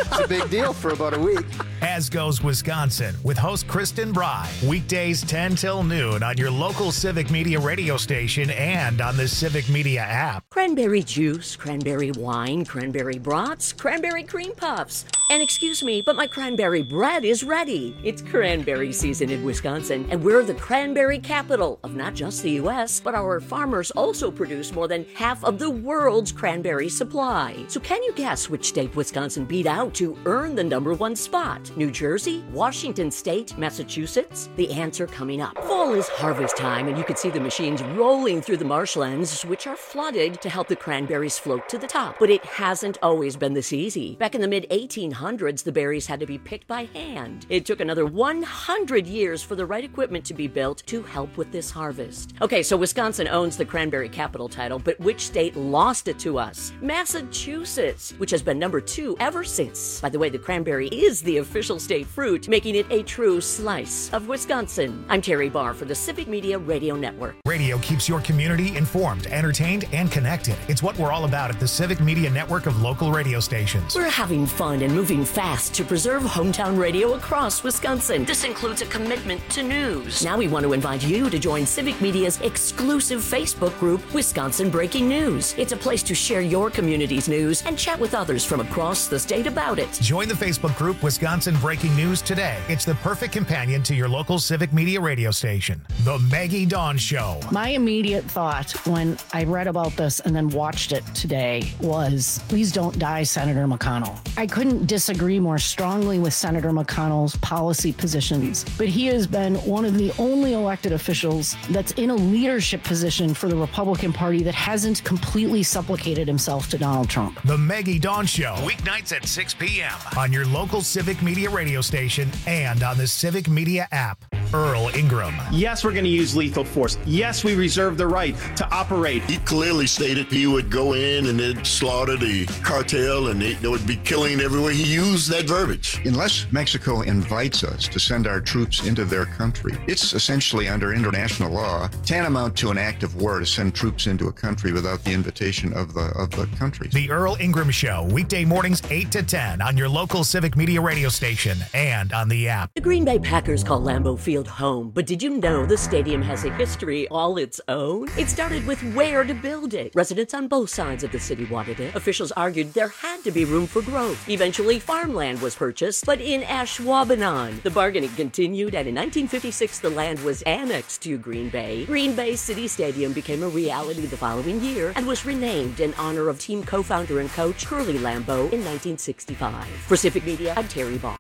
It's a big deal for about a week. As Goes Wisconsin with host Kristen Bry. Weekdays 10 till noon on your local Civic Media radio station and on the Civic Media app. Cranberry juice, cranberry wine, cranberry brats, cranberry cream puffs. And excuse me, but my cranberry bread is ready. It's cranberry season in Wisconsin, and we're the cranberry capital of not just the U.S., but our farmers also produce more than half of the world's cranberry supply. So can you guess which state Wisconsin beat out to earn the #1 spot? New Jersey, Washington State, Massachusetts? The answer coming up. Fall is harvest time, and you can see the machines rolling through the marshlands, which are flooded to help the cranberries float to the top. But it hasn't always been this easy. Back in the mid-1800s, the berries had to be picked by hand. It took another 100 years for the right equipment to be built to help with this harvest. Okay, so Wisconsin owns the cranberry capital title, but which state lost it to us? Massachusetts, which has been #2 ever since. By the way, the cranberry is the official state fruit, making it a true slice of Wisconsin. I'm Terry Barr for the Civic Media Radio Network. Radio keeps your community informed, entertained, and connected. It's what we're all about at the Civic Media Network of local radio stations. We're having fun and moving fast to preserve hometown radio across Wisconsin. This includes a commitment to news. Now we want to invite you to join Civic Media's exclusive Facebook group, Wisconsin Breaking News. It's a place to share your community's news and chat with others from across the state about it. Join the Facebook group Wisconsin Breaking News today. It's the perfect companion to your local Civic Media radio station. The Maggie Dawn Show. My immediate thought when I read about this and then watched it today was, please don't die, Senator McConnell. I couldn't disagree more strongly with Senator McConnell's policy positions, but he has been one of the only elected officials that's in a leadership position for the Republican Party that hasn't completely supplicated himself to Donald Trump. The Maggie Dawn Show, weeknights at 6 p.m. on your local Civic Media radio station and on the Civic Media app. Earl Ingram. Yes, we're going to use lethal force. Yes, we reserve the right to operate. He clearly stated he would go in and they'd slaughter the cartel and they would be killing everywhere. He used that verbiage. Unless Mexico invites us to send our troops into their country, it's essentially under international law tantamount to an act of war to send troops into a country without the invitation of the country. The Earl Ingram Show, weekday mornings 8 to 10 on your local Civic Media radio station and on the app. The Green Bay Packers call Lambeau Field home, but did you know the stadium has a history all its own? It started with where to build it. Residents on both sides of the city wanted it. Officials argued there had to be room for growth. Eventually, farmland was purchased, but in Ashwaubenon. The bargaining continued, and in 1956, the land was annexed to Green Bay. Green Bay City Stadium became a reality the following year and was renamed in honor of team co-founder and coach Curly Lambeau in 1965. For Civic Media, I'm Terry Barr.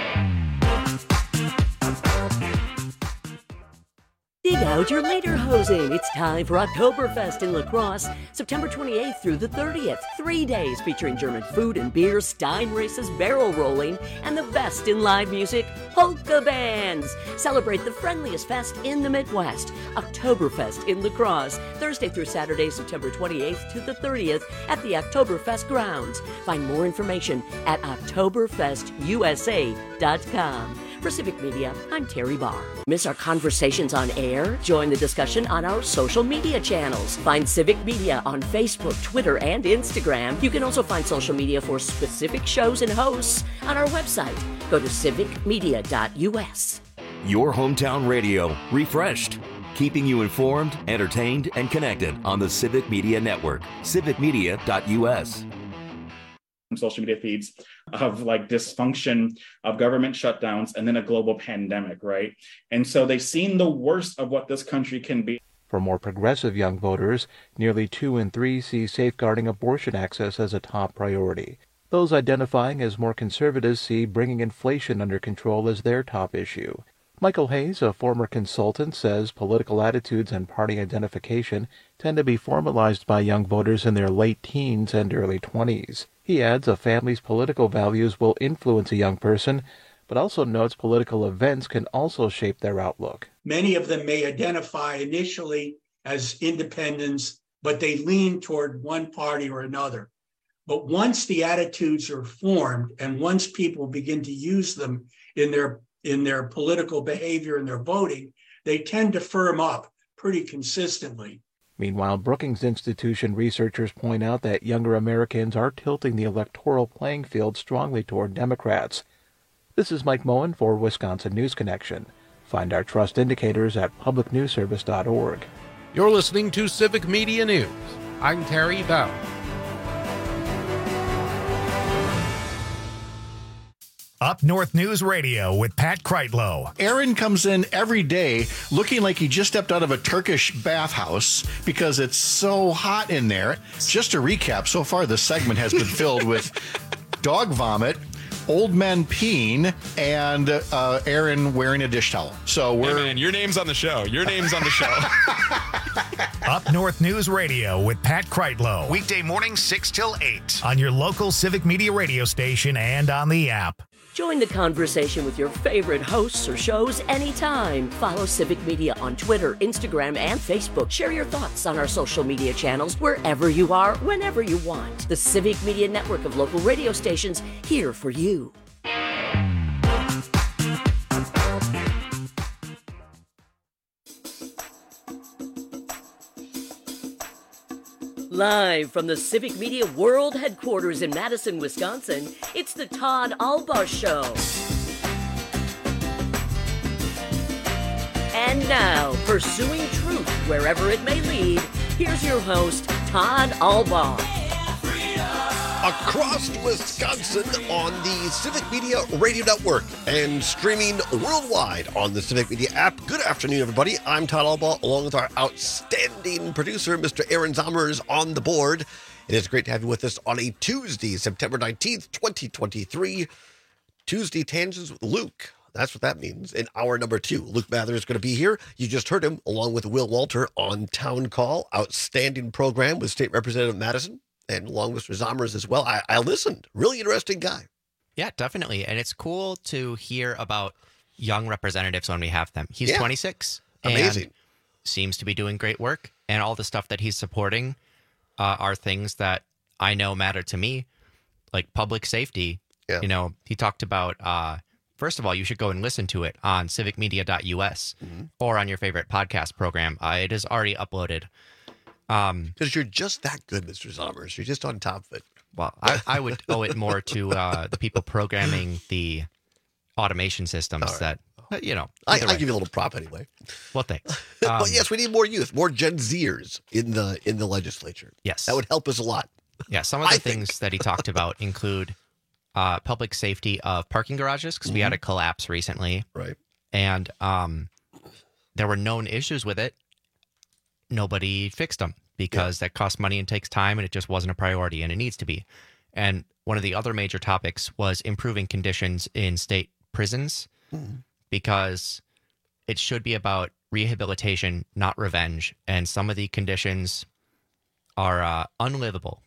Dig out your lederhosen. It's time for Oktoberfest in La Crosse, September 28th through the 30th. 3 days featuring German food and beer, Stein races, barrel rolling, and the best in live music, polka bands. Celebrate the friendliest fest in the Midwest, Oktoberfest in La Crosse, Thursday through Saturday, September 28th to the 30th at the Oktoberfest grounds. Find more information at oktoberfestusa.com. For Civic Media, I'm Terry Barr. Miss our conversations on air? Join the discussion on our social media channels. Find Civic Media on Facebook, Twitter, and Instagram. You can also find social media for specific shows and hosts on our website. Go to civicmedia.us. Your hometown radio, refreshed. Keeping you informed, entertained, and connected on the Civic Media Network. civicmedia.us. Social media feeds of like dysfunction, of government shutdowns, and then a global pandemic, right? And so they've seen the worst of what this country can be. For more progressive young voters, nearly 2 in 3 see safeguarding abortion access as a top priority. Those identifying as more conservatives see bringing inflation under control as their top issue. Michael Hayes, a former consultant, says political attitudes and party identification tend to be formalized by young voters in their late teens and early 20s. He adds a family's political values will influence a young person, but also notes political events can also shape their outlook. Many of them may identify initially as independents, but they lean toward one party or another. But once the attitudes are formed and once people begin to use them in their political behavior and their voting, they tend to firm up pretty consistently. Meanwhile, Brookings Institution researchers point out that younger Americans are tilting the electoral playing field strongly toward Democrats. This is Mike Moen for Wisconsin News Connection. Find our trust indicators at publicnewsservice.org. You're listening to Civic Media News. I'm Terry Bell. Up North News Radio with Pat Kreitlow. Aaron comes in every day looking like he just stepped out of a Turkish bathhouse because it's so hot in there. Just to recap, so far this segment has been filled with dog vomit, old men peeing, and Aaron wearing a dish towel. So we're... Hey man, your name's on the show. Your name's on the show. Up North News Radio with Pat Kreitlow. Weekday mornings 6 till 8 on your local Civic Media radio station and on the app. Join the conversation with your favorite hosts or shows anytime. Follow Civic Media on Twitter, Instagram, and Facebook. Share your thoughts on our social media channels wherever you are, whenever you want. The Civic Media network of local radio stations here for you. Live from the Civic Media World Headquarters in Madison, Wisconsin, it's the Todd Albaugh Show. And now, pursuing truth wherever it may lead, here's your host, Todd Albaugh. Across Wisconsin on the Civic Media Radio Network and streaming worldwide on the Civic Media app. Good afternoon, everybody. I'm Todd Albaugh, along with our outstanding producer, Mr. Aaron Zommers, on the board. It is great to have you with us on a Tuesday, September 19th, 2023. Tuesday Tangents with Luke. That's what that means. In hour number 2, Luke Mather is going to be here. You just heard him, along with Will Walter, on Town Call. Outstanding program with State Representative Madison. And along with Mr. Zommers as well. I listened. Really interesting guy. Yeah, definitely. And it's cool to hear about young representatives when we have them. He's 26. Amazing. And seems to be doing great work. And all the stuff that he's supporting are things that I know matter to me, like public safety. Yeah. You know, he talked about, first of all, you should go and listen to it on civicmedia.us or on your favorite podcast program. It is already uploaded. Because you're just that good, Mr. Zommers. You're just on top of it. Well, I would owe it more to the people programming the automation systems that, you know. I give you a little prop anyway. Well, thanks. But yes, we need more youth, more Gen Zers in the legislature. Yes. That would help us a lot. Yeah, some of the things that he talked about include public safety of parking garages, because we had a collapse recently. Right. And there were known issues with it. Nobody fixed them because that costs money and takes time, and it just wasn't a priority, and it needs to be. And one of the other major topics was improving conditions in state prisons, because it should be about rehabilitation, not revenge. And some of the conditions are unlivable.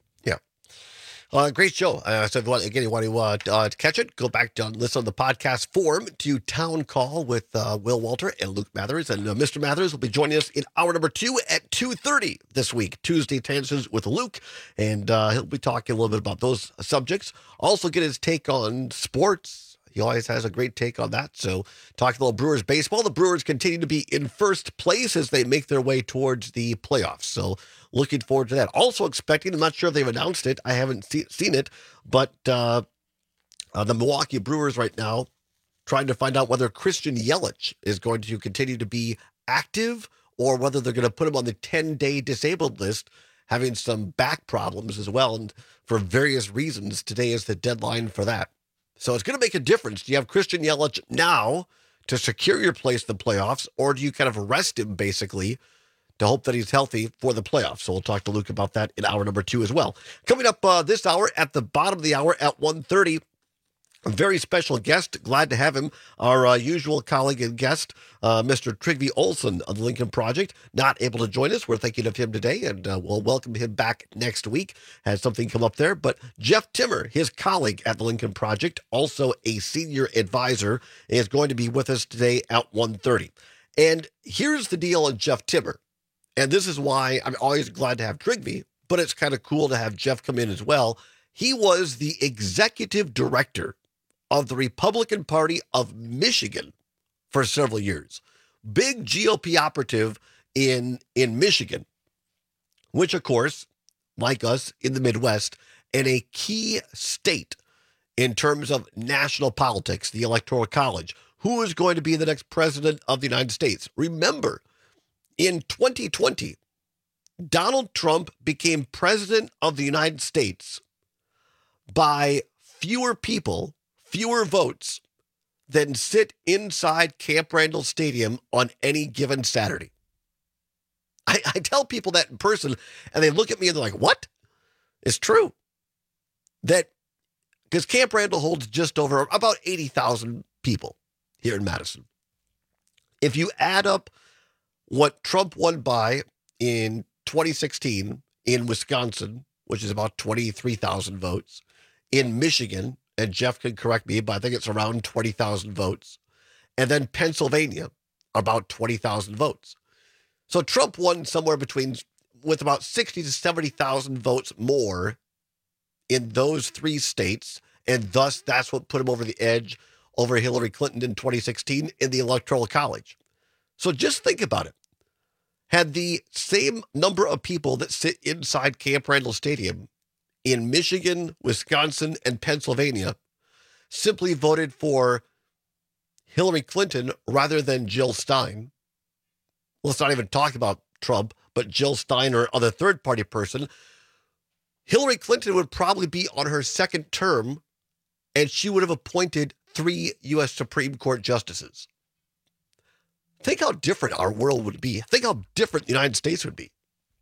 Great show. So if you want to catch it, go back and listen on the podcast form to Town Call with Will Walter and Luke Mathers. And Mr. Mathers will be joining us in hour number 2 at 2:30 this week, Tuesday Tangents with Luke. And he'll be talking a little bit about those subjects. Also get his take on sports. He always has a great take on that. So talking a little Brewers baseball. The Brewers continue to be in first place as they make their way towards the playoffs. So looking forward to that. Also expecting, I'm not sure if they've announced it. I haven't seen it, but the Milwaukee Brewers right now trying to find out whether Christian Yelich is going to continue to be active or whether they're going to put him on the 10-day disabled list, having some back problems as well. And for various reasons, today is the deadline for that. So it's going to make a difference. Do you have Christian Yelich now to secure your place in the playoffs, or do you kind of rest him basically to hope that he's healthy for the playoffs? So we'll talk to Luke about that in hour number 2 as well. Coming up this hour, at the bottom of the hour at 1:30, a very special guest. Glad to have him, our usual colleague and guest, Mr. Trygve Olsen of the Lincoln Project. Not able to join us. We're thinking of him today, and we'll welcome him back next week. Has something come up there. But Jeff Timmer, his colleague at the Lincoln Project, also a senior advisor, is going to be with us today at 1:30. And here's the deal on Jeff Timmer. And this is why I'm always glad to have Trygve, but it's kind of cool to have Jeff come in as well. He was the executive director of the Republican Party of Michigan for several years. Big GOP operative in Michigan. which, of course, like us in the Midwest, and a key state in terms of national politics, the Electoral College. Who is going to be the next president of the United States? Remember, in 2020, Donald Trump became president of the United States by fewer people, fewer votes than sit inside Camp Randall Stadium on any given Saturday. I tell people that in person, and they look at me and they're like, what? It's true. That, because Camp Randall holds just over about 80,000 people here in Madison. If you add up what Trump won by in 2016 in Wisconsin, which is about 23,000 votes, in Michigan, and Jeff can correct me, but I think it's around 20,000 votes, and then Pennsylvania, about 20,000 votes. So Trump won somewhere with about 60 to 70,000 votes more in those three states, and thus that's what put him over the edge over Hillary Clinton in 2016 in the Electoral College. So just think about it. Had the same number of people that sit inside Camp Randall Stadium in Michigan, Wisconsin, and Pennsylvania simply voted for Hillary Clinton rather than Jill Stein, let's not even talk about Trump, but Jill Stein or other third-party person, Hillary Clinton would probably be on her second term, and she would have appointed 3 U.S. Supreme Court justices. Think how different our world would be. Think how different the United States would be.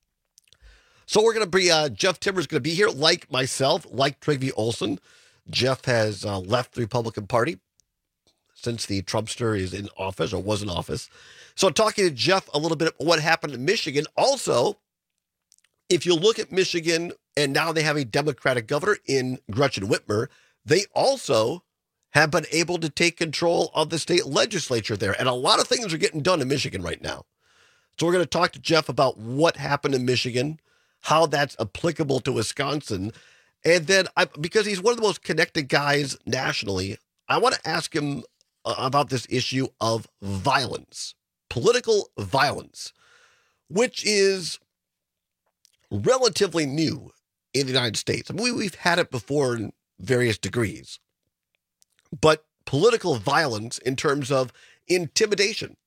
So we're going to be, Jeff Timmer's going to be here, like myself, like Trygve Olsen. Jeff has left the Republican Party since the Trumpster is in office or was in office. So talking to Jeff a little bit about what happened in Michigan. Also, if you look at Michigan, and now they have a Democratic governor in Gretchen Whitmer, they also have been able to take control of the state legislature there. And a lot of things are getting done in Michigan right now. So we're going to talk to Jeff about what happened in Michigan, how that's applicable to Wisconsin. And then, because he's one of the most connected guys nationally, I want to ask him about this issue of violence, political violence, which is relatively new in the United States. I mean, we've had it before in various degrees, but political violence in terms of intimidation.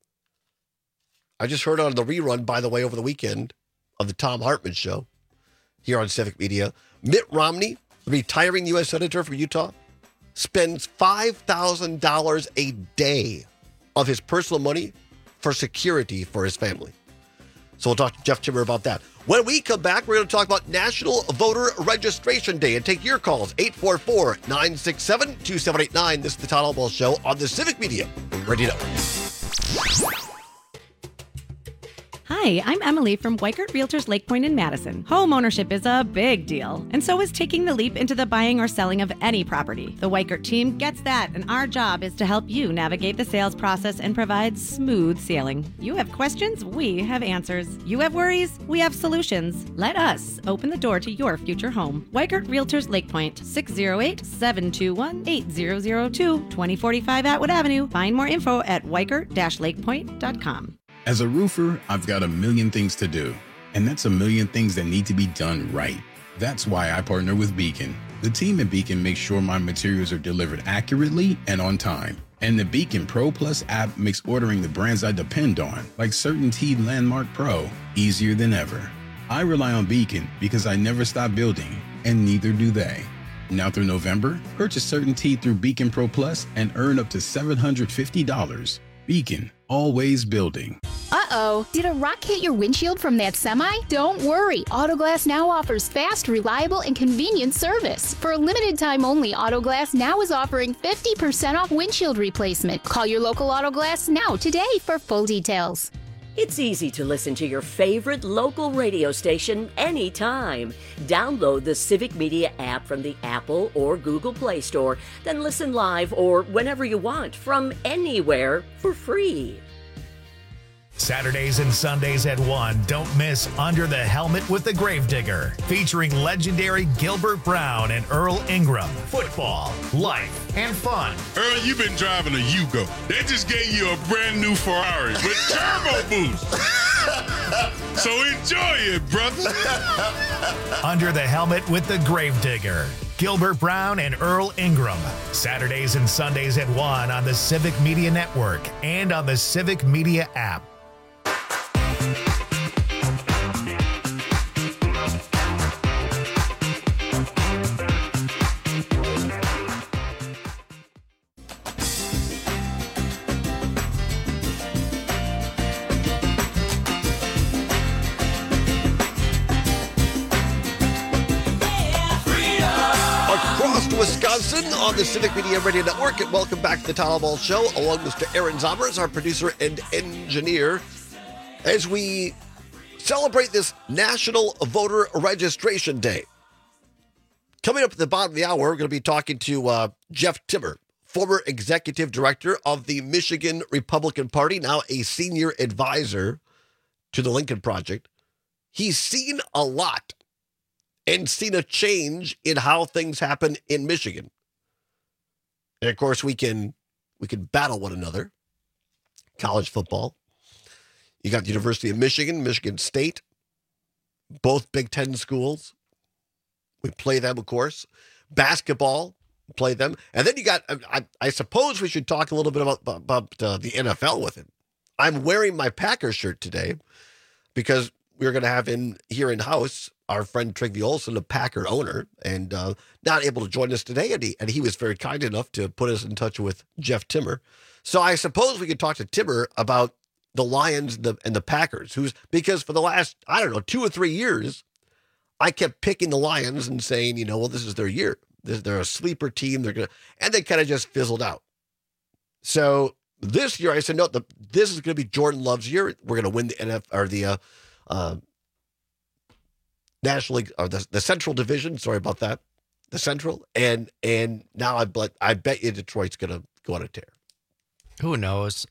I just heard on the rerun, by the way, over the weekend of the Thom Hartmann show here on Civic Media, Mitt Romney, the retiring U.S. Senator for Utah, spends $5,000 a day of his personal money for security for his family. So we'll talk to Jeff Timmer about that. When we come back, we're going to talk about National Voter Registration Day and take your calls, 844-967-2789. This is the Todd Albaugh Show on the Civic Media Radio Network. Hi, I'm Emily from Weikert Realtors Lake Point in Madison. Home ownership is a big deal, and so is taking the leap into the buying or selling of any property. The Weikert team gets that, and our job is to help you navigate the sales process and provide smooth sailing. You have questions, we have answers. You have worries, we have solutions. Let us open the door to your future home. Weikert Realtors Lake Point, 608-721-8002, 2045 Atwood Avenue. Find more info at weikert-lakepoint.com. As a roofer, I've got a million things to do, and that's a million things that need to be done right. That's why I partner with Beacon. The team at Beacon makes sure my materials are delivered accurately and on time. And the Beacon Pro Plus app makes ordering the brands I depend on, like CertainTeed Landmark Pro, easier than ever. I rely on Beacon because I never stop building, and neither do they. Now through November, purchase CertainTeed through Beacon Pro Plus and earn up to $750. Beacon, always building. Uh-oh, did a rock hit your windshield from that semi? Don't worry, Autoglass Now offers fast, reliable, and convenient service. For a limited time only, Autoglass Now is offering 50% off windshield replacement. Call your local Autoglass Now today for full details. It's easy to listen to your favorite local radio station anytime. Download the Civic Media app from the Apple or Google Play Store, then listen live or whenever you want from anywhere for free. Saturdays and Sundays at 1, don't miss Under the Helmet with the Gravedigger, featuring legendary Gilbert Brown and Earl Ingram. Football, life, and fun. Earl, you've been driving a Yugo. They just gave you a brand new Ferrari with turbo boost. So enjoy it, brother. Under the Helmet with the Gravedigger. Gilbert Brown and Earl Ingram. Saturdays and Sundays at 1 on the Civic Media Network and on the Civic Media app. Wisconsin on the Civic Media Radio Network, and welcome back to the Town Hall Show along with Mr. Aaron Zommers, our producer and engineer, as we celebrate this National Voter Registration Day. Coming up at the bottom of the hour, we're going to be talking to Jeff Timmer, former executive director of the Michigan Republican Party, now a senior advisor to the Lincoln Project. He's seen a lot and seen a change in how things happen in Michigan. And of course, we can battle one another. College football. You got the University of Michigan, Michigan State, both Big Ten schools. We play them, of course. Basketball, play them. And then you got, I suppose we should talk a little bit about the NFL with him. I'm wearing my Packers shirt today because we're going to have here in-house our friend Trygve Olsen, a Packer owner, and not able to join us today. And he was very kind enough to put us in touch with Jeff Timmer. So I suppose we could talk to Timmer about the Lions and the Packers, because for the last, 2 or 3 years, I kept picking the Lions and saying, this is their year. They're a sleeper team. And they kind of just fizzled out. So this year I said, no, this is going to be Jordan Love's year. We're going to win the National League, or the Central Division. Sorry about that. The Central. And now I bet you Detroit's going to go on a tear. Who knows?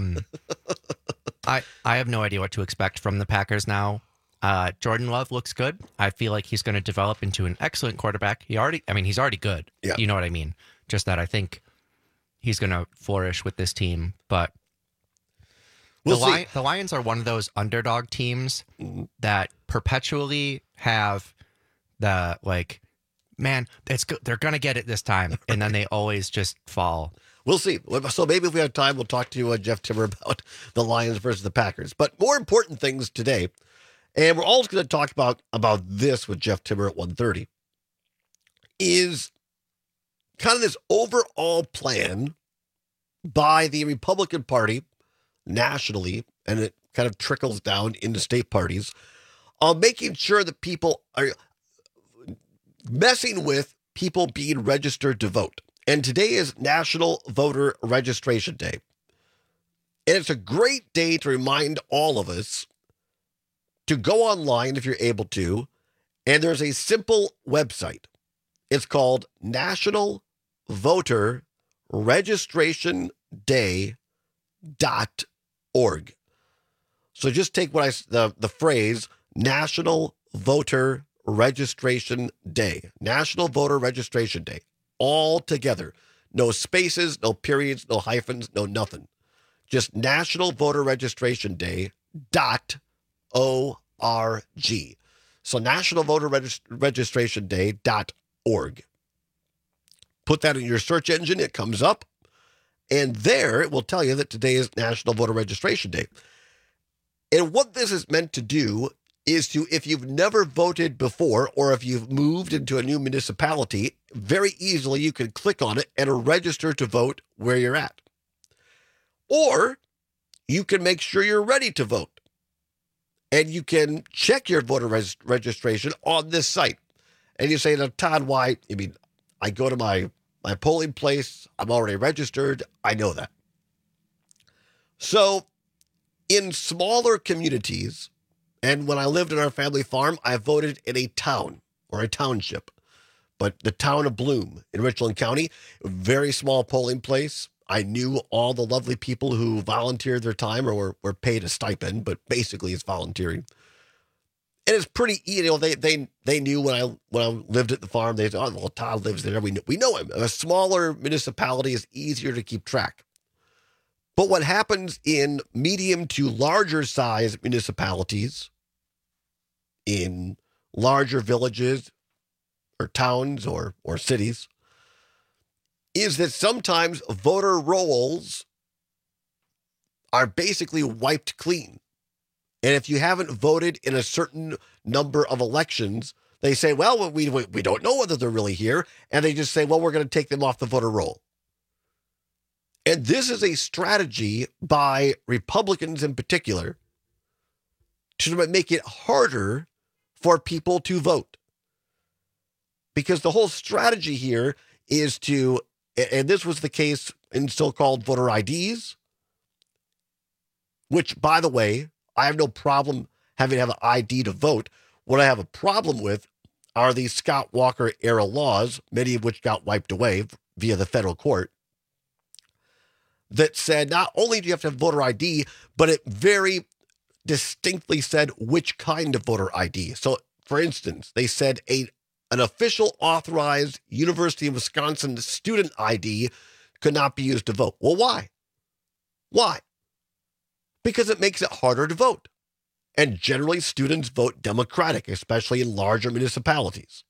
I have no idea what to expect from the Packers now. Jordan Love looks good. I feel like he's going to develop into an excellent quarterback. He's already good. Yeah. You know what I mean? Just that I think he's going to flourish with this team. But the Lions are one of those underdog teams that perpetually have the man, they're going to get it this time. And then they always just fall. We'll see. So maybe if we have time, we'll talk to Jeff Timmer about the Lions versus the Packers. But more important things today, and we're also going to talk about this with Jeff Timmer at 1:30, is kind of this overall plan by the Republican Party nationally, and it kind of trickles down into state parties, on making sure that people are messing with people being registered to vote. And today is National Voter Registration Day. And it's a great day to remind all of us to go online if you're able to. And there's a simple website. It's called National Voter Registration Day.org. So just take the phrase National Voter Registration Day. National Voter Registration Day. All together. No spaces, no periods, no hyphens, no nothing. Just National Voter Registration Day.org. So National Voter Registration Day.org. Put that in your search engine, it comes up. And there it will tell you that today is National Voter Registration Day. And what this is meant to do is to, if you've never voted before, or if you've moved into a new municipality, very easily you can click on it and register to vote where you're at. Or you can make sure you're ready to vote. And you can check your voter registration on this site. And you say, Todd, why? I go to my polling place. I'm already registered. I know that. So in smaller communities, and when I lived in our family farm, I voted in a town or a township. But the town of Bloom in Richland County, a very small polling place. I knew all the lovely people who volunteered their time or were paid a stipend, but basically it's volunteering. And it's pretty, they knew when I lived at the farm, they said, oh, well, Todd lives there. We know him. A smaller municipality is easier to keep track. But what happens in medium to larger size municipalities in larger villages or towns or cities is that sometimes voter rolls are basically wiped clean. And if you haven't voted in a certain number of elections, they say, well, we don't know whether they're really here. And they just say, well, we're going to take them off the voter roll. And this is a strategy by Republicans in particular to make it harder for people to vote. Because the whole strategy here is to, and this was the case in so-called voter IDs, which, by the way, I have no problem having to have an ID to vote. What I have a problem with are these Scott Walker era laws, many of which got wiped away via the federal court, that said not only do you have to have voter ID, but it very distinctly said which kind of voter ID. So, for instance, they said an official authorized University of Wisconsin student ID could not be used to vote. Well, why? Why? Because it makes it harder to vote. And generally, students vote Democratic, especially in larger municipalities.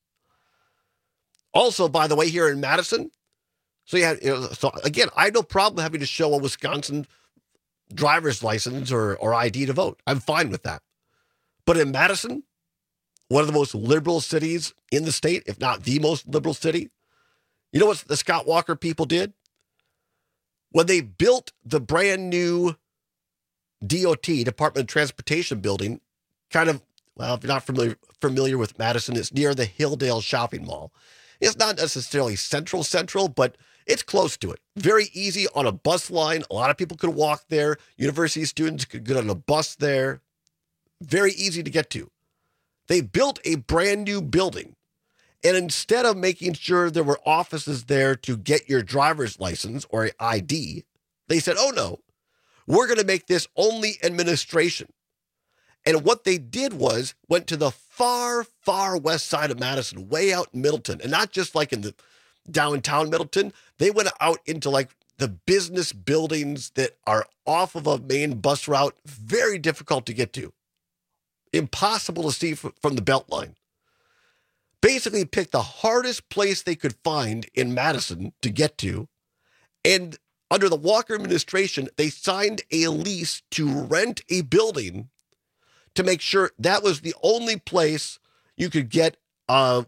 Also, by the way, here in Madison, so again, I have no problem having to show a Wisconsin driver's license or ID to vote. I'm fine with that. But in Madison, one of the most liberal cities in the state, if not the most liberal city, you know what the Scott Walker people did? When they built the brand new DOT, Department of Transportation building, kind of, well, if you're not familiar with Madison, it's near the Hilldale Shopping Mall. It's not necessarily central, but it's close to it. Very easy on a bus line. A lot of people could walk there. University students could get on a bus there. Very easy to get to. They built a brand new building. And instead of making sure there were offices there to get your driver's license or an ID, they said, oh no, we're going to make this only administration. And what they did was went to the far, far west side of Madison, way out in Middleton. And not just like in the downtown Middleton. They went out into like the business buildings that are off of a main bus route. Very difficult to get to. Impossible to see from the Beltline. Basically picked the hardest place they could find in Madison to get to. And under the Walker administration, they signed a lease to rent a building to make sure that was the only place you could get an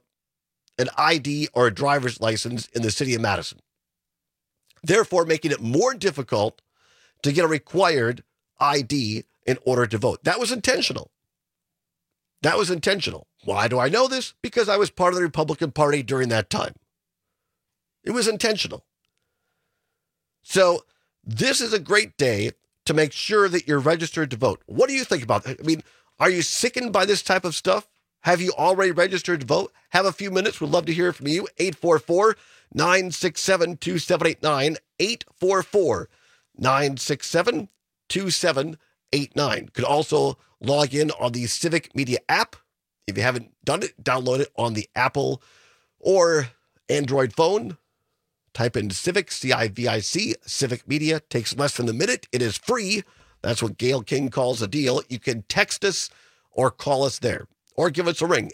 ID or a driver's license in the city of Madison. Therefore, making it more difficult to get a required ID in order to vote. That was intentional. That was intentional. Why do I know this? Because I was part of the Republican Party during that time. It was intentional. So this is a great day to make sure that you're registered to vote. What do you think about it? I mean, are you sickened by this type of stuff? Have you already registered to vote? Have a few minutes. We'd love to hear from you. 844-967-2789. 844-967-2789. Could also log in on the Civic Media app. If you haven't done it, download it on the Apple or Android phone. Type in Civic, C-I-V-I-C, Civic Media. Takes less than a minute. It is free. That's what Gail King calls a deal. You can text us or call us there. Or give us a ring,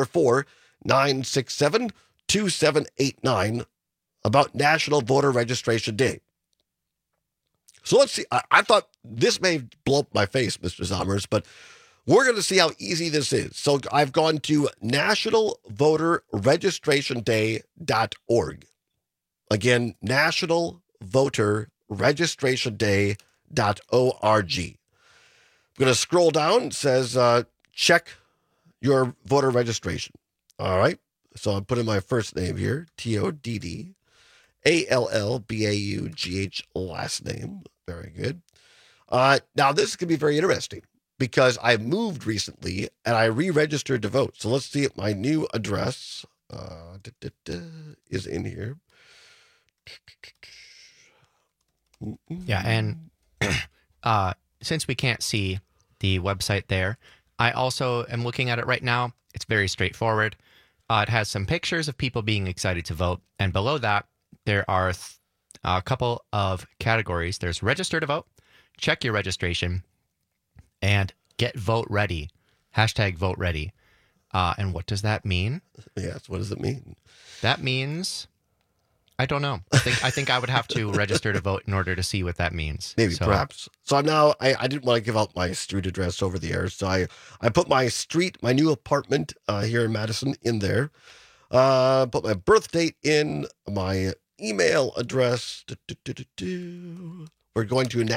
844-967-2789, about National Voter Registration Day. So let's see. I thought this may blow up my face, Mr. Zommers, but we're going to see how easy this is. So I've gone to nationalvoterregistrationday.org. Again, nationalvoterregistrationday.org. I'm going to scroll down. It says, check your voter registration. All right. So I'm putting my first name here, TODDALLBAUGH last name. Very good. Now, this could be very interesting because I moved recently and I re-registered to vote. So let's see if my new address is in here. Yeah, and since we can't see the website there, I also am looking at it right now. It's very straightforward. It has some pictures of people being excited to vote, and below that, there are a couple of categories. There's register to vote, check your registration, and get vote ready. #vote ready. And what does that mean? Yes, what does it mean? That means, I don't know. I think I would have to register to vote in order to see what that means. Maybe, perhaps. So now I didn't want to give out my street address over the air, so I put my street, my new apartment here in Madison in there. Put my birth date in, my email address. We're going to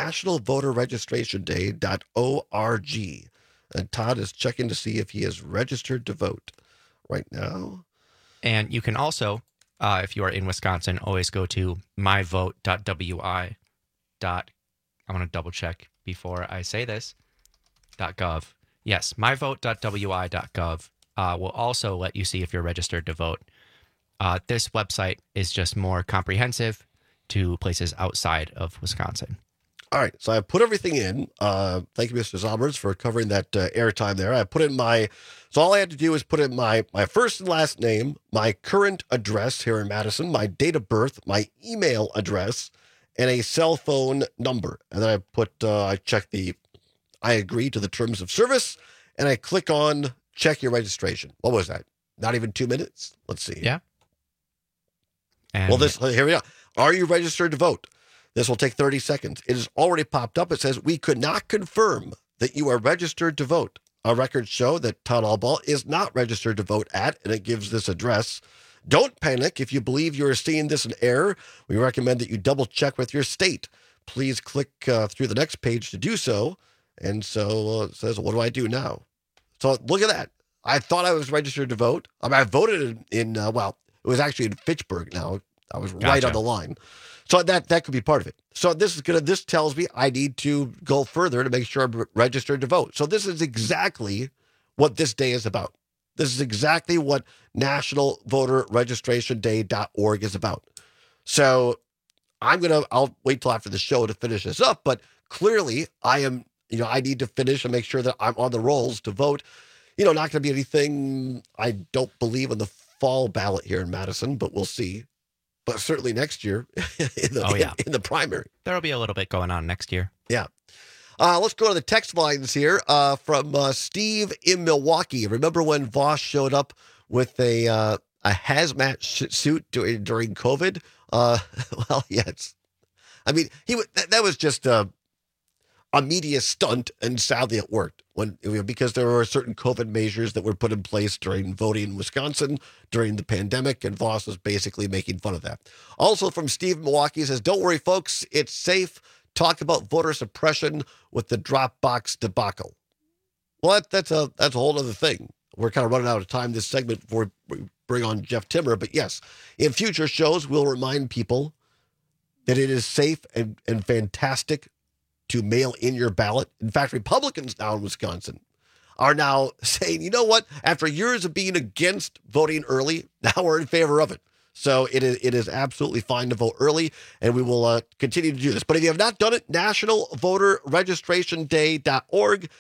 nationalvoterregistrationday.org. And Todd is checking to see if he is registered to vote right now. And you can also, if you are in Wisconsin, always go to myvote.wi. I want to double check before I say this. .gov. Yes, myvote.wi.gov will also let you see if you're registered to vote. This website is just more comprehensive to places outside of Wisconsin. All right, so I put everything in. Thank you, Mr. Zombers, for covering that airtime there. I put in so all I had to do is put in my first and last name, my current address here in Madison, my date of birth, my email address, and a cell phone number. And then I I agree to the terms of service, and I click on check your registration. What was that? Not even 2 minutes? Let's see. Yeah. Well, here we are. Are you registered to vote? This will take 30 seconds. It has already popped up. It says, we could not confirm that you are registered to vote. Our records show that Todd Albaugh is not registered to vote at, and it gives this address. Don't panic. If you believe you are seeing this in error, we recommend that you double check with your state. Please click through the next page to do so. And so it says, what do I do now? So look at that. I thought I was registered to vote. I voted in it was actually in Fitchburg now. I was right on the line. So that could be part of it. So this tells me I need to go further to make sure I'm registered to vote. So this is exactly what this day is about. This is exactly what nationalvoterregistrationday.org is about. So I'll wait till after the show to finish this up, but clearly I need to finish and make sure that I'm on the rolls to vote. Not going to be anything, I don't believe, in the fall ballot here in Madison, but we'll see. But certainly next year in the primary. There'll be a little bit going on next year. Yeah. Let's go to the text lines here from Steve in Milwaukee. Remember when Voss showed up with a hazmat suit during COVID? Well, yes. I mean, that was just a media stunt, and sadly it worked because there were certain COVID measures that were put in place during voting in Wisconsin during the pandemic, and Voss was basically making fun of that. Also from Steve Milwaukee says, don't worry, folks, it's safe. Talk about voter suppression with the Dropbox debacle. Well, that's a whole other thing. We're kind of running out of time this segment before we bring on Jeff Timmer, but yes, in future shows, we'll remind people that it is safe and fantastic to mail in your ballot. In fact, Republicans now in Wisconsin are now saying, you know what? After years of being against voting early, now we're in favor of it. So it is absolutely fine to vote early, and we will continue to do this. But if you have not done it, nationalvoterregistrationday.org,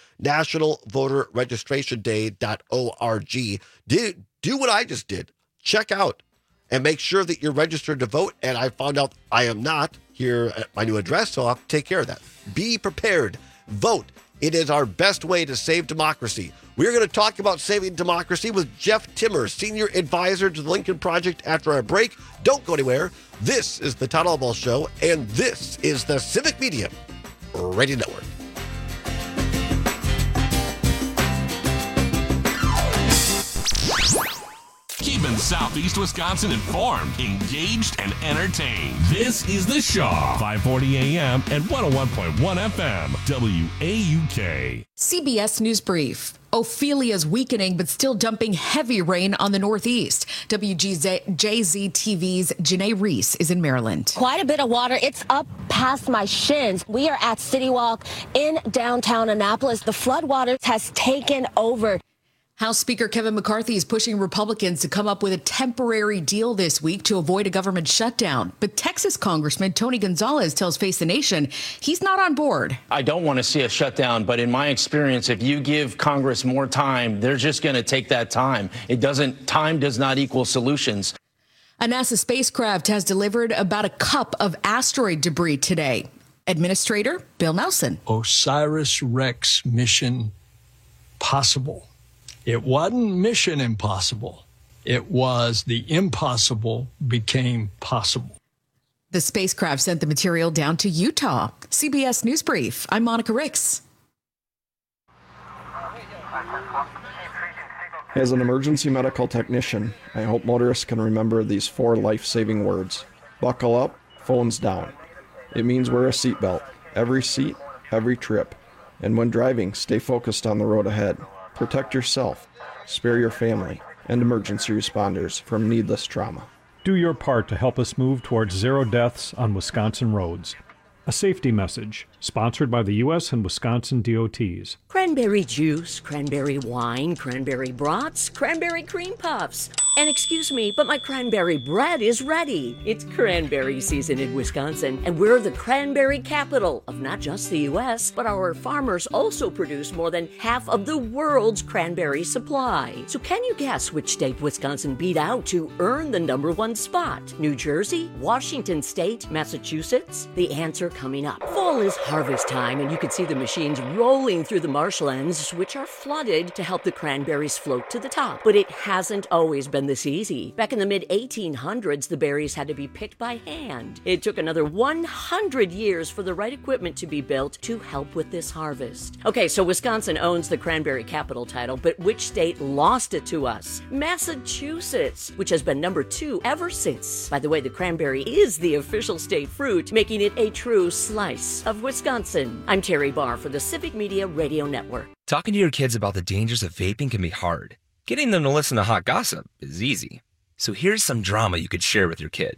nationalvoterregistrationday.org. Do what I just did. Check out and make sure that you're registered to vote. And I found out I am not here at my new address, so I'll take care of that. Be prepared. Vote. It is our best way to save democracy. We're going to talk about saving democracy with Jeff Timmer, Senior Advisor to the Lincoln Project, after our break. Don't go anywhere. This is the Todd Albaugh Show, and this is the Civic Media Radio Network. Keeping Southeast Wisconsin informed, engaged, and entertained. This is The Shaw, 540 AM and 101.1 FM, WAUK. CBS News Brief. Ophelia's weakening, but still dumping heavy rain on the Northeast. WJZ-TV's Janae Reese is in Maryland. Quite a bit of water. It's up past my shins. We are at City Walk in downtown Annapolis. The floodwaters has taken over. House Speaker Kevin McCarthy is pushing Republicans to come up with a temporary deal this week to avoid a government shutdown. But Texas Congressman Tony Gonzalez tells Face the Nation he's not on board. I don't want to see a shutdown, but in my experience, if you give Congress more time, they're just going to take that time. Time does not equal solutions. A NASA spacecraft has delivered about a cup of asteroid debris today. Administrator Bill Nelson. OSIRIS-REx mission possible. It wasn't mission impossible. It was the impossible became possible. The spacecraft sent the material down to Utah. CBS News Brief. I'm Monica Ricks. As an emergency medical technician, I hope motorists can remember these 4 life-saving words. Buckle up, phones down. It means wear a seatbelt, every seat, every trip. And when driving, stay focused on the road ahead. Protect yourself, spare your family, and emergency responders from needless trauma. Do your part to help us move towards 0 deaths on Wisconsin roads. A safety message, sponsored by the U.S. and Wisconsin DOTs. Cranberry juice, cranberry wine, cranberry brats, cranberry cream puffs. And excuse me, but my cranberry bread is ready. It's cranberry season in Wisconsin, and we're the cranberry capital of not just the U.S., but our farmers also produce more than half of the world's cranberry supply. So can you guess which state Wisconsin beat out to earn the #1 spot? New Jersey, Washington State, Massachusetts? The answer coming up. Fall is harvest time, and you can see the machines rolling through the marshlands, which are flooded to help the cranberries float to the top. But it hasn't always been this easy. Back in the mid-1800s, the berries had to be picked by hand. It took another 100 years for the right equipment to be built to help with this harvest. Okay, so Wisconsin owns the cranberry capital title, but which state lost it to us? Massachusetts, which has been #2 ever since. By the way, the cranberry is the official state fruit, making it a true slice of Wisconsin. I'm Terry Barr for the Civic Media Radio Network. Talking to your kids about the dangers of vaping can be hard. Getting them to listen to hot gossip is easy. So here's some drama you could share with your kid.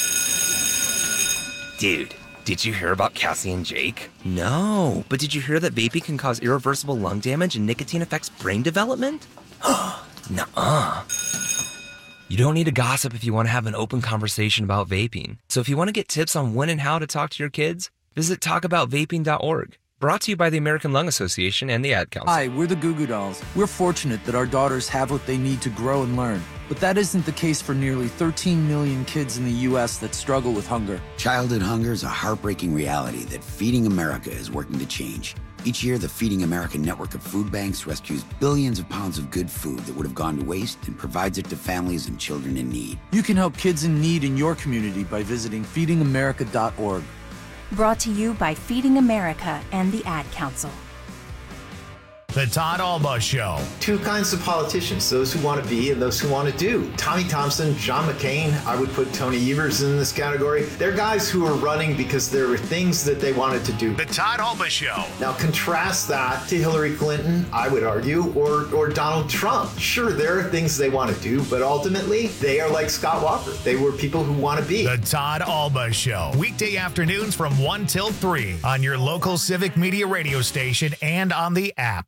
Dude, did you hear about Cassie and Jake? No, but did you hear that vaping can cause irreversible lung damage and nicotine affects brain development? Nuh-uh. You don't need to gossip if you want to have an open conversation about vaping. So if you want to get tips on when and how to talk to your kids, visit talkaboutvaping.org. Brought to you by the American Lung Association and the Ad Council. Hi, we're the Goo Goo Dolls. We're fortunate that our daughters have what they need to grow and learn. But that isn't the case for nearly 13 million kids in the U.S. that struggle with hunger. Childhood hunger is a heartbreaking reality that Feeding America is working to change. Each year, the Feeding America network of food banks rescues billions of pounds of good food that would have gone to waste and provides it to families and children in need. You can help kids in need in your community by visiting feedingamerica.org. Brought to you by Feeding America and the Ad Council. The Todd Alba Show. Two kinds of politicians, those who want to be and those who want to do. Tommy Thompson, John McCain, I would put Tony Evers in this category. They're guys who are running because there were things that they wanted to do. The Todd Alba Show. Now contrast that to Hillary Clinton, I would argue, or Donald Trump. Sure, there are things they want to do, but ultimately, they are like Scott Walker. They were people who want to be. The Todd Alba Show. Weekday afternoons from 1 till 3 on your local Civic Media radio station and on the app.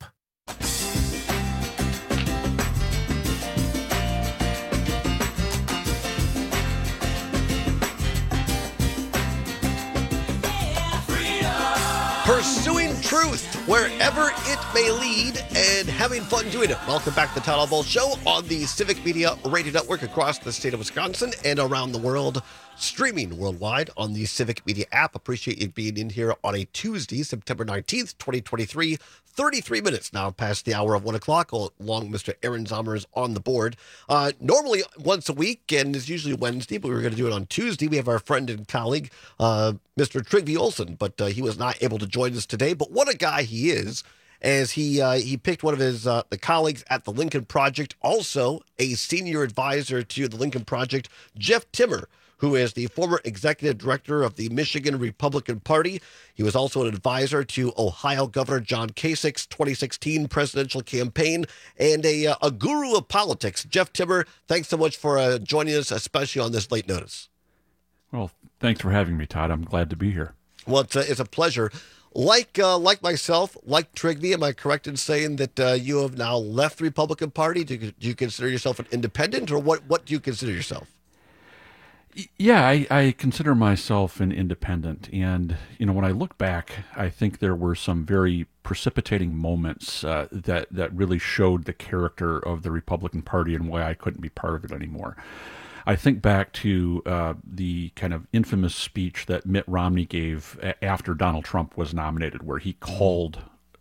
Pursuing truth wherever it may lead and having fun doing it. Welcome back to the Todd Alba Show on the Civic Media Radio Network across the state of Wisconsin and around the world, streaming worldwide on the Civic Media app. Appreciate you being in here on a Tuesday, September 19th, 2023. 33 minutes now past the hour of 1 o'clock. Along Mr. Aaron Zommers on the board. Normally once a week, and it's usually Wednesday, but we were going to do it on Tuesday. We have our friend and colleague, Mr. Trygve Olsen, but he was not able to join us today. But what a guy he is, as he picked one of his the colleagues at the Lincoln Project, also a senior advisor to the Lincoln Project, Jeff Timmer, who is the former executive director of the Michigan Republican Party. He was also an advisor to Ohio Governor John Kasich's 2016 presidential campaign and a guru of politics. Jeff Timmer, thanks so much for joining us, especially on this late notice. Well, thanks for having me, Todd. I'm glad to be here. Well, it's a pleasure. Like myself, like Trygve, am I correct in saying that you have now left the Republican Party? Do you consider yourself an independent, or what do you consider yourself? Yeah, I consider myself an independent. And, when I look back, I think there were some very precipitating moments that really showed the character of the Republican Party and why I couldn't be part of it anymore. I think back to the kind of infamous speech that Mitt Romney gave after Donald Trump was nominated, where he called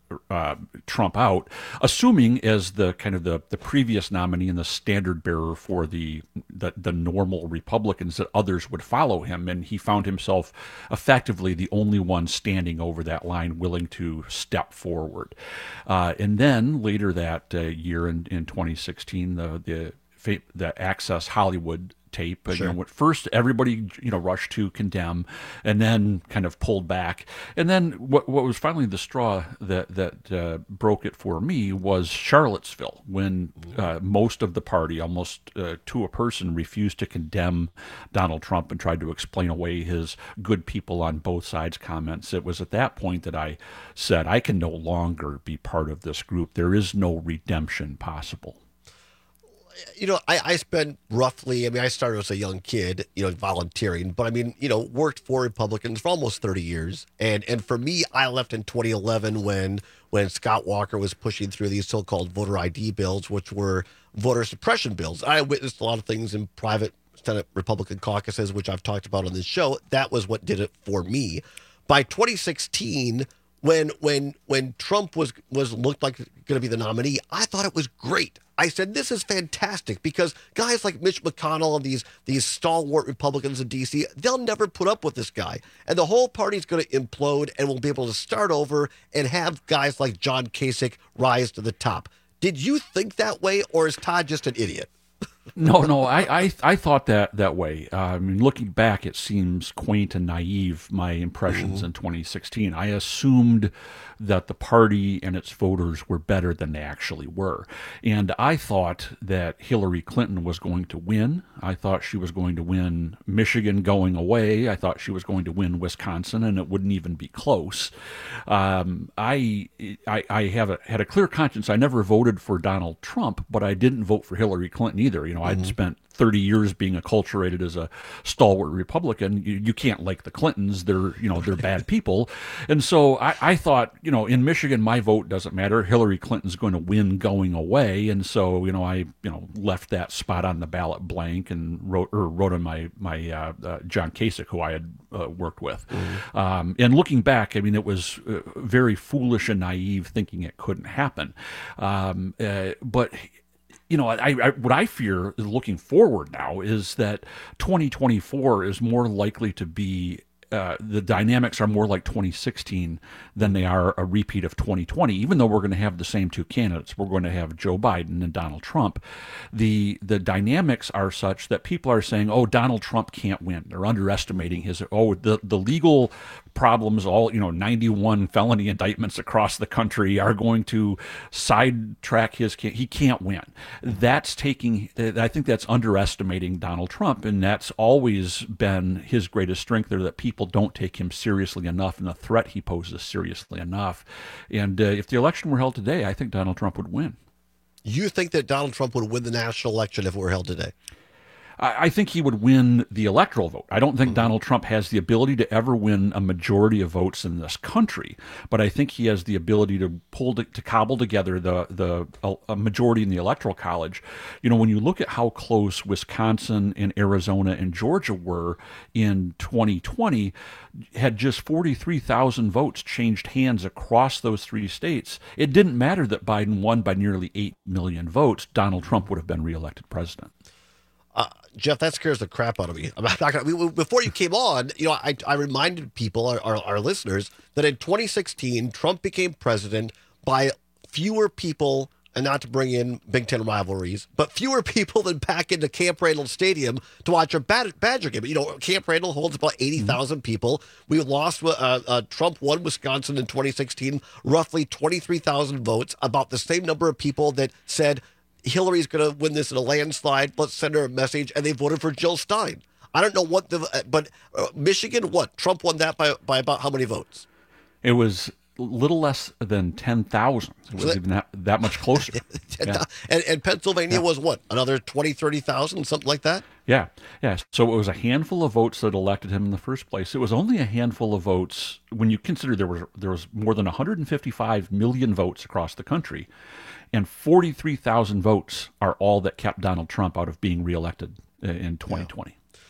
Trump out, assuming as the kind of the previous nominee and the standard bearer for the normal Republicans that others would follow him, and he found himself effectively the only one standing over that line, willing to step forward. And then later that year in 2016, the Access Hollywood tape. Sure. At first, everybody rushed to condemn, and then kind of pulled back. And then what was finally the straw that broke it for me was Charlottesville, when most of the party, almost to a person, refused to condemn Donald Trump and tried to explain away his good people on both sides comments. It was at that point that I said, I can no longer be part of this group. There is no redemption possible. I spent roughly, I started as a young kid, volunteering, but worked for Republicans for almost 30 years. And for me, I left in 2011 when Scott Walker was pushing through these so-called voter ID bills, which were voter suppression bills. I witnessed a lot of things in private Senate Republican caucuses, which I've talked about on this show. That was what did it for me. By 2016, when Trump was looked like going to be the nominee, I thought it was great. I said, this is fantastic, because guys like Mitch McConnell and these stalwart Republicans in D.C., they'll never put up with this guy. And the whole party's going to implode, and we'll be able to start over and have guys like John Kasich rise to the top. Did you think that way, or is Todd just an idiot? No, I thought that way. Looking back, it seems quaint and naive, my impressions in 2016. I assumed that the party and its voters were better than they actually were. And I thought that Hillary Clinton was going to win. I thought she was going to win Michigan going away. I thought she was going to win Wisconsin, and it wouldn't even be close. I had a clear conscience. I never voted for Donald Trump, but I didn't vote for Hillary Clinton either. I'd spent 30 years being acculturated as a stalwart Republican. You can't like the Clintons. They're bad people. And so I thought, in Michigan, my vote doesn't matter. Hillary Clinton's going to win going away. And so, I left that spot on the ballot blank and wrote on my John Kasich, who I had worked with. And looking back, it was very foolish and naive thinking it couldn't happen. But what I fear looking forward now is that 2024 is more likely to be the dynamics are more like 2016 than they are a repeat of 2020. Even though we're going to have the same two candidates, we're going to have Joe Biden and Donald Trump. The dynamics are such that people are saying, "Oh, Donald Trump can't win." They're underestimating the legal problems. 91 felony indictments across the country are going to sidetrack he can't win. I think that's underestimating Donald Trump, and that's always been his greatest strength there, that people don't take him seriously enough and the threat he poses seriously enough. And if the election were held today, I think Donald Trump would win. You think that Donald Trump would win the national election if it were held today? I think he would win the electoral vote. I don't think Donald Trump has the ability to ever win a majority of votes in this country, but I think he has the ability to cobble together a majority in the Electoral College. When you look at how close Wisconsin and Arizona and Georgia were in 2020, had just 43,000 votes changed hands across those three states, it didn't matter that Biden won by nearly 8 million votes. Donald Trump would have been reelected president. Jeff, that scares the crap out of me. Before you came on, I reminded people, our listeners, that in 2016, Trump became president by fewer people, and not to bring in Big Ten rivalries, but fewer people than pack into Camp Randall Stadium to watch a Badger game. Camp Randall holds about 80,000 people. We lost, Trump won Wisconsin in 2016, roughly 23,000 votes, about the same number of people that said, Hillary's going to win this in a landslide. Let's send her a message. And they voted for Jill Stein. I don't know but Michigan, Trump won that by about how many votes? It was a little less than 10,000. It was even that much closer. Yeah. And Pennsylvania was another 20, 30,000, something like that? Yeah. So it was a handful of votes that elected him in the first place. It was only a handful of votes when you consider there was more than 155 million votes across the country, and 43,000 votes are all that kept Donald Trump out of being reelected in 2020.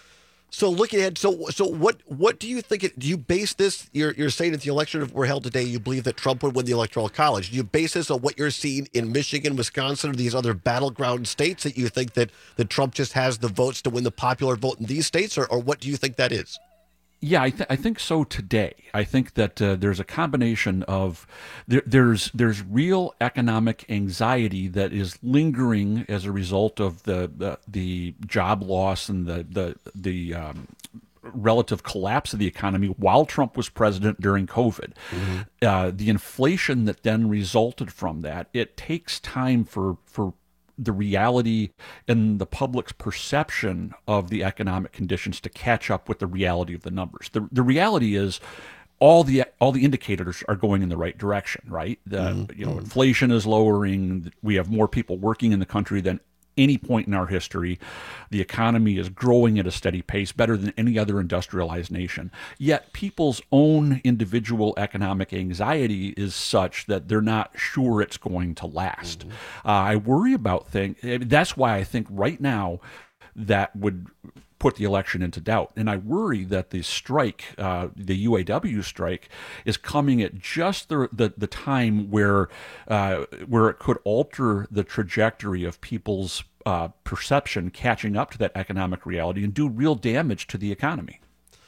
So looking ahead, so what do you think? Do you base this? You're saying if the election were held today, you believe that Trump would win the Electoral College. Do you base this on what you're seeing in Michigan, Wisconsin, or these other battleground states that you think that Trump just has the votes to win the popular vote in these states, or what do you think that is? Yeah, I think so today. I think that there's a combination of there's real economic anxiety that is lingering as a result of the job loss and the relative collapse of the economy while Trump was president during COVID. Mm-hmm. The inflation that then resulted from that, it takes time for the reality and the public's perception of the economic conditions to catch up with the reality of the numbers. The reality is all the indicators are going in the right direction, right? Inflation is lowering. We have more people working in the country than any point in our history. The economy is growing at a steady pace, better than any other industrialized nation. Yet people's own individual economic anxiety is such that they're not sure it's going to last. Mm-hmm. I worry about things. That's why I think right now that would put the election into doubt. And I worry that the strike, the UAW strike, is coming at just the time where it could alter the trajectory of people's perception, catching up to that economic reality and do real damage to the economy.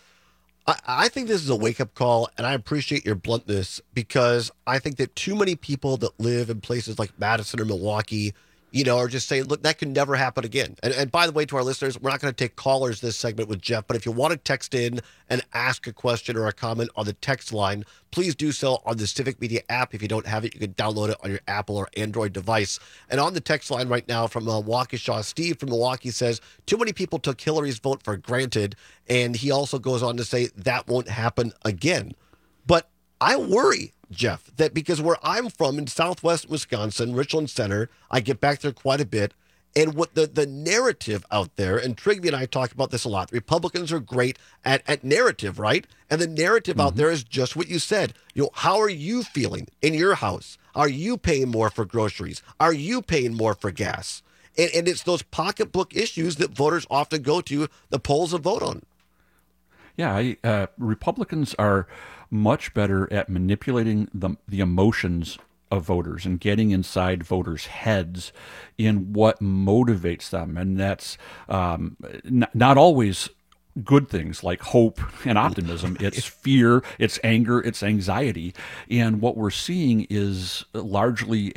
I think this is a wake-up call, and I appreciate your bluntness, because I think that too many people that live in places like Madison or Milwaukee, are just saying, look, that can never happen again. And by the way, to our listeners, we're not going to take callers this segment with Jeff, but if you want to text in and ask a question or a comment on the text line, please do so on the Civic Media app. If you don't have it, you can download it on your Apple or Android device. And on the text line right now from Waukesha, Steve from Milwaukee says, too many people took Hillary's vote for granted. And he also goes on to say that won't happen again. But I worry, Jeff, that because where I'm from in southwest Wisconsin, Richland Center, I get back there quite a bit, and what the narrative out there, and Trigby and I talk about this a lot, the Republicans are great at narrative, right? And the narrative out there is just what you said. How are you feeling in your house? Are you paying more for groceries? Are you paying more for gas? And it's those pocketbook issues that voters often go to the polls and vote on. Yeah, Republicans are much better at manipulating the emotions of voters and getting inside voters' heads in what motivates them. And that's not always good things like hope and optimism. It's fear, it's anger, it's anxiety. And what we're seeing is largely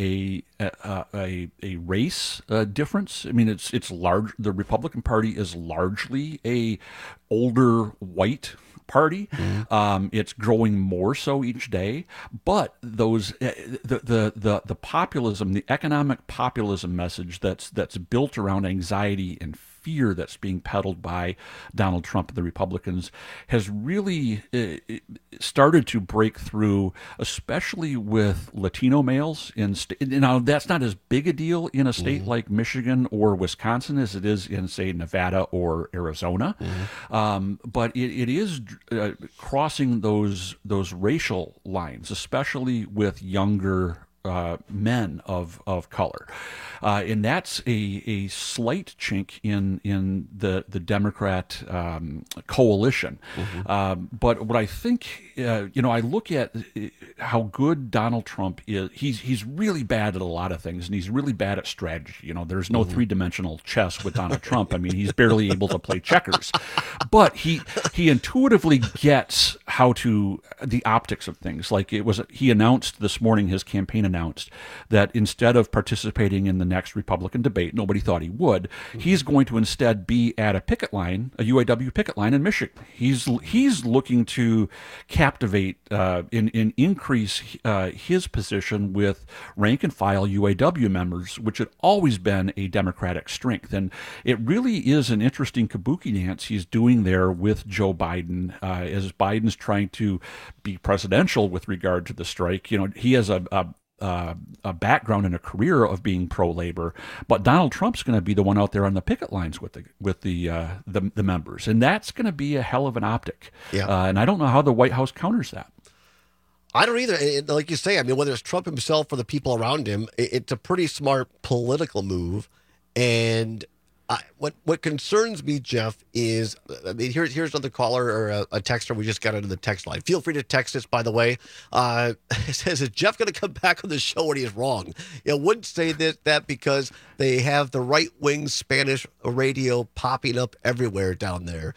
a race difference. I mean, it's large. The Republican Party is largely a older white party. Mm-hmm. It's growing more so each day, but those the populism, the economic populism message that's built around anxiety and fear that's being peddled by Donald Trump and the Republicans has really started to break through, especially with Latino males. Now, that's not as big a deal in a state like Michigan or Wisconsin as it is in, say, Nevada or Arizona. But it is crossing those racial lines, especially with younger men of color, and that's a slight chink in the Democrat coalition. But what I think, I look at how good Donald Trump is. He's really bad at a lot of things, and he's really bad at strategy. There's no three-dimensional chess with Donald Trump. I mean, he's barely able to play checkers, but he intuitively gets how to the optics of things. Like he announced this morning, his campaign announced that instead of participating in the next Republican debate, nobody thought he would, he's going to instead be at a picket line, a UAW picket line in Michigan. He's looking to captivate and increase his position with rank and file UAW members, which had always been a Democratic strength. And it really is an interesting kabuki dance he's doing there with Joe Biden, as Biden's trying to be presidential with regard to the strike. He has a background and a career of being pro-labor, but Donald Trump's going to be the one out there on the picket lines with the members, and that's going to be a hell of an optic. And I don't know how the White House counters that. I don't either. Like you say, I mean, whether it's Trump himself or the people around him, it's a pretty smart political move. And What concerns me, Jeff, is, I mean, here's another caller or a texter. We just got into the text line. Feel free to text us, by the way. It says, is Jeff going to come back on the show when he's wrong? I wouldn't say that because they have the right-wing Spanish radio popping up everywhere down there.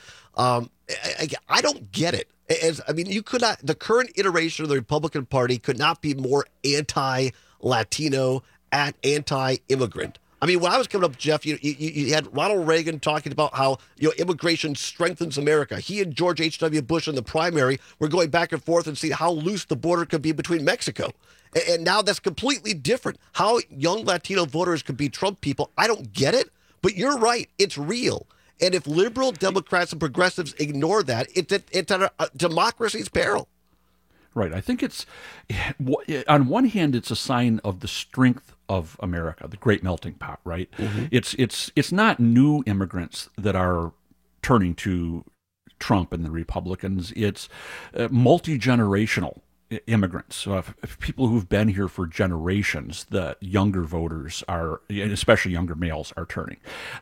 I don't get it. You could not, the current iteration of the Republican Party could not be more anti-Latino and anti-immigrant. I mean, when I was coming up, Jeff, you had Ronald Reagan talking about how immigration strengthens America. He and George H.W. Bush in the primary were going back and forth and seeing how loose the border could be between Mexico. And now that's completely different. How young Latino voters could be Trump people, I don't get it. But you're right. It's real. And if liberal Democrats and progressives ignore that, it's at a democracy's peril. Right. I think it's, on one hand, it's a sign of the strength of America, the great melting pot, right? Mm-hmm. It's not new immigrants that are turning to Trump and the Republicans. It's multi-generational immigrants, people who've been here for generations. The younger voters are, especially younger males, are turning.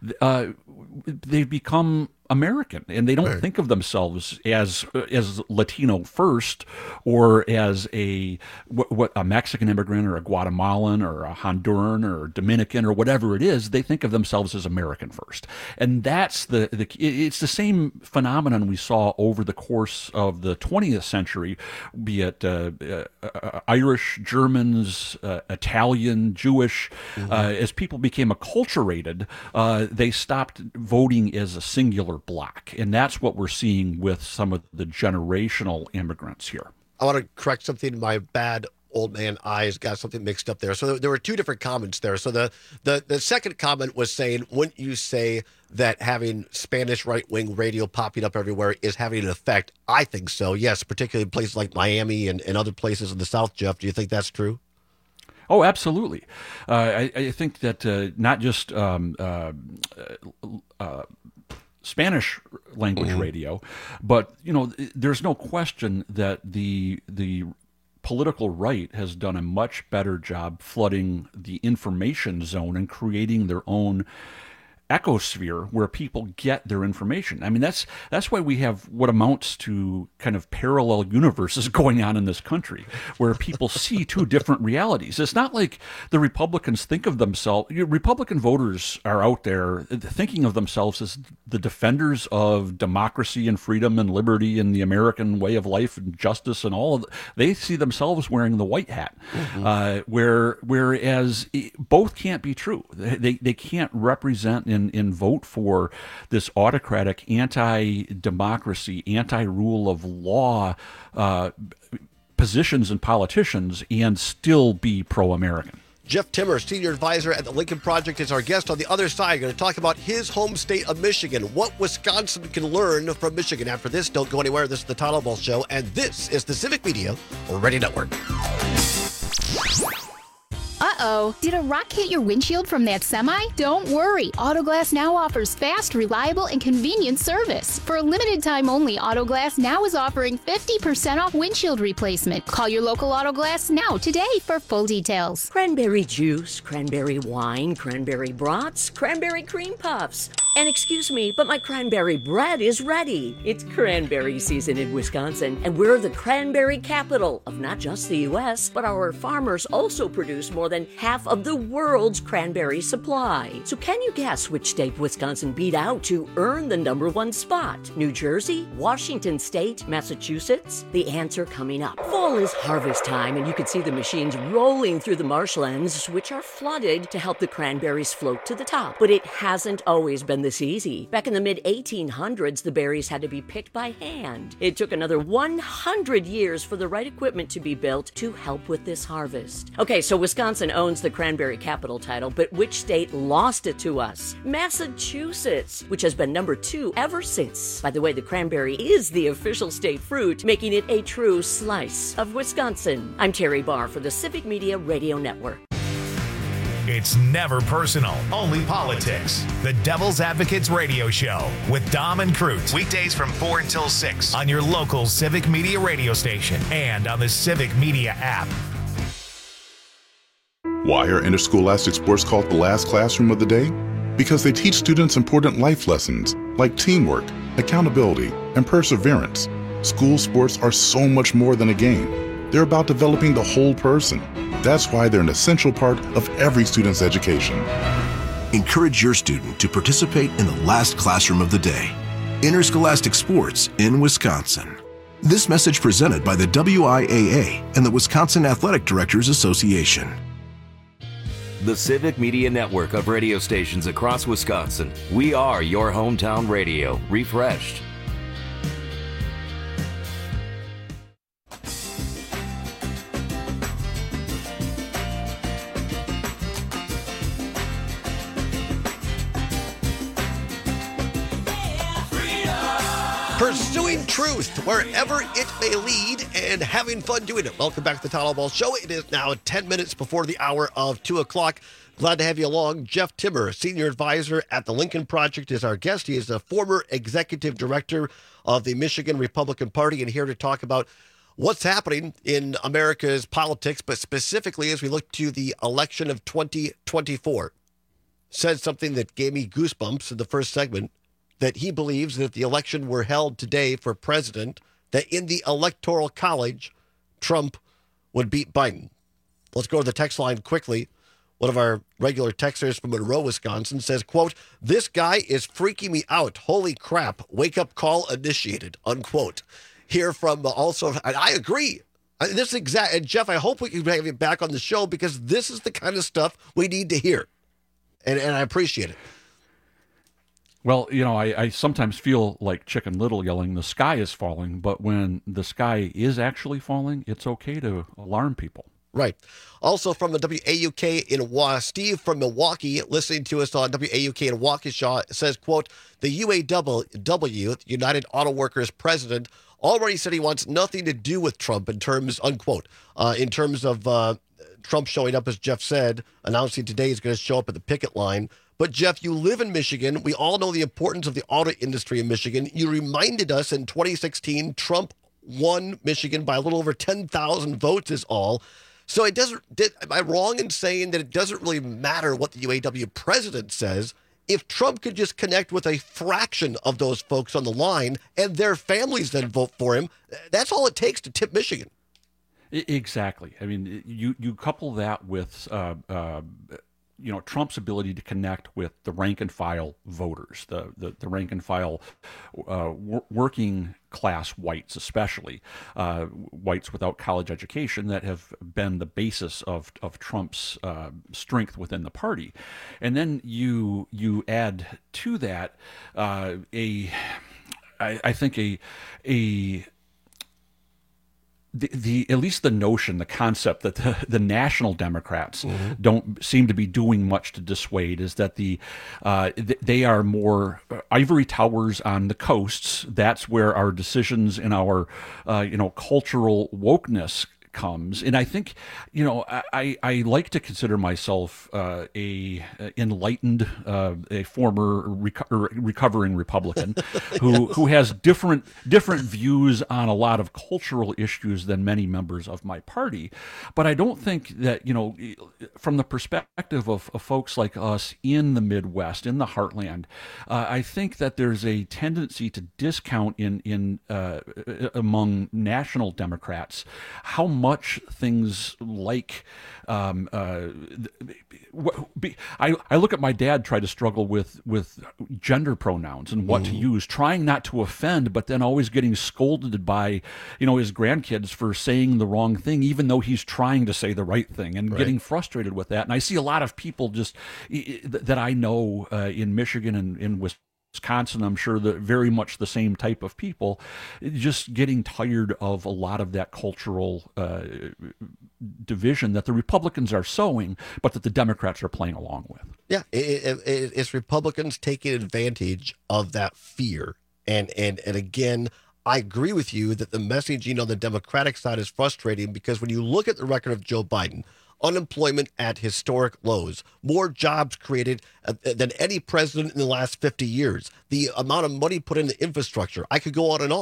They've become American, and they don't think of themselves as Latino first, or as a Mexican immigrant, or a Guatemalan, or a Honduran, or a Dominican, or whatever it is. They think of themselves as American first, and that's it's the same phenomenon we saw over the course of the 20th century, be it Irish, Germans, Italian, Jewish. As people became acculturated, they stopped voting as a singular block, and that's what we're seeing with some of the generational immigrants here. I want to correct something. My bad old man eyes got something mixed up there. So there were two different comments there. So the second comment was saying, wouldn't you say that having Spanish right-wing radio popping up everywhere is having an effect? I think so, yes, particularly in places like Miami and other places in the South. Jeff, do you think that's true? Oh, absolutely. I think that not just Spanish language radio, but there's no question that the political right has done a much better job flooding the information zone and creating their own ecosphere where people get their information. I mean, that's why we have what amounts to kind of parallel universes going on in this country, where people see two different realities. It's not like the Republicans think of themselves. Republican voters are out there thinking of themselves as the defenders of democracy and freedom and liberty and the American way of life and justice and all of they see themselves wearing the white hat, whereas both can't be true. They can't represent and vote for this autocratic, anti-democracy, anti-rule of law positions and politicians and still be pro-American. Jeff Timmer, Senior Advisor at the Lincoln Project, is our guest. On the other side, going to talk about his home state of Michigan, what Wisconsin can learn from Michigan. After this, don't go anywhere. This is the Todd Ball Show, and this is the Civic Media Radio Network. Uh-oh, did a rock hit your windshield from that semi? Don't worry, Autoglass Now offers fast, reliable, and convenient service. For a limited time only, Autoglass Now is offering 50% off windshield replacement. Call your local Autoglass Now today for full details. Cranberry juice, cranberry wine, cranberry brats, cranberry cream puffs. And excuse me, but my cranberry bread is ready. It's cranberry season in Wisconsin, and we're the cranberry capital of not just the U.S., but our farmers also produce more than half of the world's cranberry supply. So can you guess which state Wisconsin beat out to earn the #1 spot? New Jersey, Washington State, Massachusetts? The answer coming up. Fall is harvest time, and you can see the machines rolling through the marshlands, which are flooded to help the cranberries float to the top. But it hasn't always been this easy. Back in the mid-1800s, the berries had to be picked by hand. It took another 100 years for the right equipment to be built to help with this harvest. Okay, so Wisconsin owns the cranberry capital title, but which state lost it to us? Massachusetts, which has been #2 ever since. By the way, the cranberry is the official state fruit, making it a true slice of Wisconsin. I'm Terry Barr for the Civic Media Radio Network. It's never personal, only politics. The Devil's Advocates Radio Show with Dom and Crute. Weekdays from 4 until 6 on your local Civic Media radio station and on the Civic Media app. Why are interscholastic sports called the last classroom of the day? because they teach students important life lessons like teamwork, accountability, and perseverance. School sports are so much more than a game. They're about developing the whole person. That's why they're an essential part of every student's education. Encourage your student to participate in the last classroom of the day. Interscholastic Sports in Wisconsin. This message presented by the WIAA and the Wisconsin Athletic Directors Association. The Civic Media Network of radio stations across Wisconsin. We are your hometown radio, refreshed. Pursuing truth wherever it may lead and having fun doing it. Welcome back to the Town Hall Ball Show. It is now 10 minutes before the hour of 2 o'clock. Glad to have you along. Jeff Timmer, Senior Advisor at the Lincoln Project, is our guest. He is the former Executive Director of the Michigan Republican Party and here to talk about what's happening in America's politics, but specifically as we look to the election of 2024. Said something that gave me goosebumps in the first segment, that he believes that if the election were held today for president, that in the Electoral College, Trump would beat Biden. Let's go to the text line quickly. One of our regular texters from Monroe, Wisconsin says, quote, "This guy is freaking me out. Holy crap. Wake up call initiated," unquote. Here from also, I agree. This exact, and Jeff, I hope we can have you back on the show because this is the kind of stuff we need to hear. And I appreciate it. Well, you know, I sometimes feel like Chicken Little yelling, "The sky is falling," but when the sky is actually falling, it's okay to alarm people. Right. Also from the WAUK in Steve from Milwaukee, listening to us on WAUK in Waukesha, says, quote, "The UAW, United Auto Workers president, already said he wants nothing to do with Trump in terms, unquote, in terms of Trump showing up, as Jeff said, announcing today he's going to show up at the picket line. But, Jeff, you live in Michigan. We all know the importance of the auto industry in Michigan. You reminded us in 2016, Trump won Michigan by a little over 10,000 votes is all. So it doesn't, am I wrong in saying that it doesn't really matter what the UAW president says? If Trump could just connect with a fraction of those folks on the line and their families then vote for him, that's all it takes to tip Michigan. Exactly. I mean, you couple that with Trump's ability to connect with the rank and file voters, the rank and file working class whites, especially whites without college education that have been the basis of Trump's strength within the party. And then you add to that I think at least the notion, the concept that the national Democrats don't seem to be doing much to dissuade is that they are more ivory towers on the coasts. That's where our decisions and our cultural wokeness comes. And I think, I like to consider myself a enlightened, a former recovering Republican who has different views on a lot of cultural issues than many members of my party. But I don't think that, from the perspective of folks like us in the Midwest, in the heartland, I think that there's a tendency to discount in among national Democrats how much things like I look at my dad try to struggle with gender pronouns and what to use, trying not to offend, but then always getting scolded by his grandkids for saying the wrong thing, even though he's trying to say the right thing, and getting frustrated with that. And I see a lot of people just that I know in Michigan and in Wisconsin, I'm sure that very much the same type of people, just getting tired of a lot of that cultural division that the Republicans are sowing, but that the Democrats are playing along with. Yeah, it's Republicans taking advantage of that fear. And again, I agree with you that the messaging on the Democratic side is frustrating because when you look at the record of Joe Biden, unemployment at historic lows, more jobs created than any president in the last 50 years, the amount of money put into infrastructure, I could go on and on.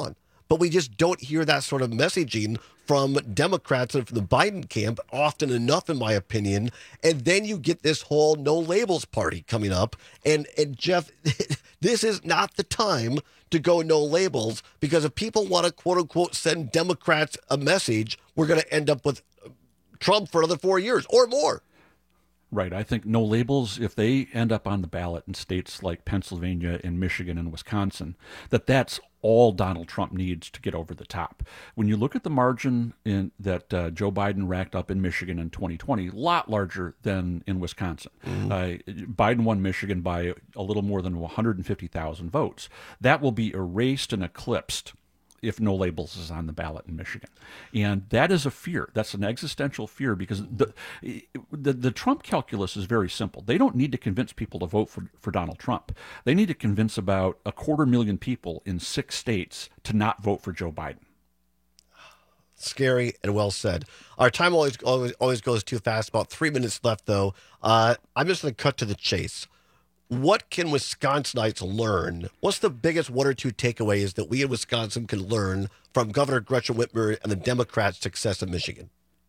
but we just don't hear that sort of messaging from Democrats and from the Biden camp often enough, in my opinion. And then you get this whole no labels party coming up. And Jeff, this is not the time to go no labels, because if people want to, quote unquote, send Democrats a message, we're going to end up with Trump for another 4 years or more. Right. I think no labels, if they end up on the ballot in states like Pennsylvania and Michigan and Wisconsin, that's all Donald Trump needs to get over the top. When you look at the margin that Joe Biden racked up in Michigan in 2020, a lot larger than in Wisconsin. Biden won Michigan by a little more than 150,000 votes. That will be erased and eclipsed if no labels is on the ballot in Michigan. And that is a fear. That's an existential fear, because the Trump calculus is very simple. They don't need to convince people to vote for Donald Trump. They need to convince about 250,000 people in 6 states to not vote for Joe Biden. Scary and well said. Our time always goes too fast. About 3 minutes left, though. I'm just going to cut to the chase. What can Wisconsinites learn? What's the biggest 1 or 2 takeaways that we in Wisconsin can learn from Governor Gretchen Whitmer and the Democrats' success in Michigan?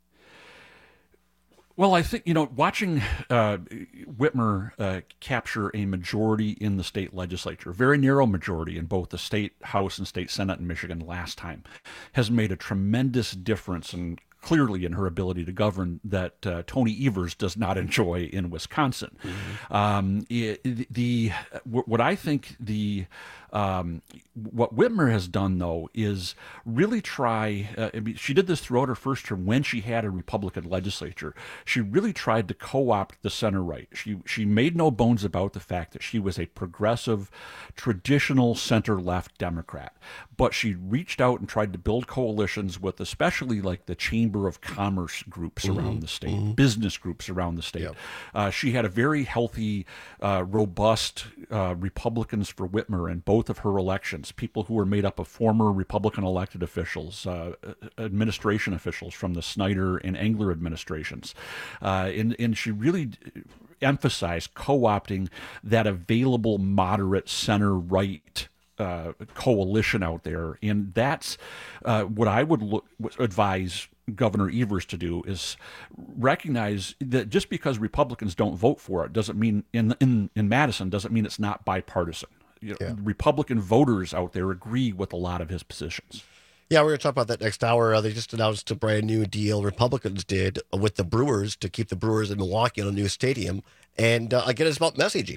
Well, I think, watching Whitmer capture a majority in the state legislature, very narrow majority in both the state House and state Senate in Michigan last time, has made a tremendous difference and clearly in her ability to govern that Tony Evers does not enjoy in Wisconsin. What I think what Whitmer has done, though, is really try, she did this throughout her first term when she had a Republican legislature. She really tried to co-opt the center right. She made no bones about the fact that she was a progressive, traditional center-left Democrat. But she reached out and tried to build coalitions with especially like the Chamber of Commerce groups around the state, business groups around the state. She had a very healthy, robust Republicans for Whitmer in both of her elections, people who were made up of former Republican elected officials, administration officials from the Snyder and Engler administrations. And she really emphasized co-opting that available moderate center-right coalition out there. And that's what I would advise Governor Evers to do, is recognize that just because Republicans don't vote for it doesn't mean in Madison doesn't mean it's not bipartisan. Republican voters out there agree with a lot of his positions. Yeah, we're going to talk about that next hour. They just announced a brand new deal Republicans did with the Brewers to keep the Brewers in Milwaukee in a new stadium. And again, it's about messaging.